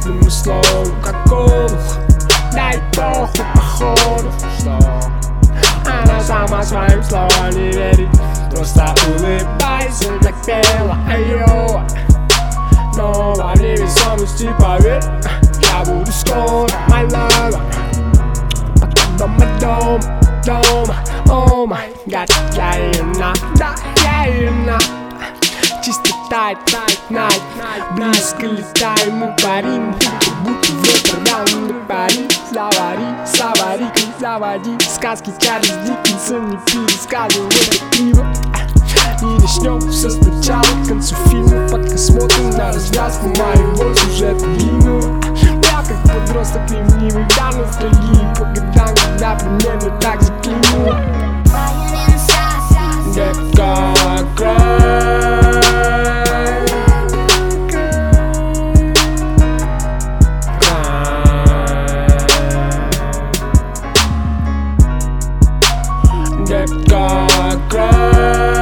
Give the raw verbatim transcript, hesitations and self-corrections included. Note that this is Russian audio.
каждому слову как олух. Дай похуй походу, что она сама своим словам не верит. Просто улыбайся, так пела, айо. Но во невесомости поверь, я буду скоро, my love. Пока дома, дома, дома, о май гад, я ее на, да, я ее на. Чисто тайт, тайт, найт, близко летаем мы парим, будто в Роттердам до Пари. Завари, завари, заводи сказки Чарльз Диккенсон, не пересказывай это криво. И начнем все сначала, к концу фильма, пока смотрим на развязку моего сюжета длинного. Я как подросток ревнивый, да ностальгии по годам, когда примерно так заклинило. Детка, край. Детка, край.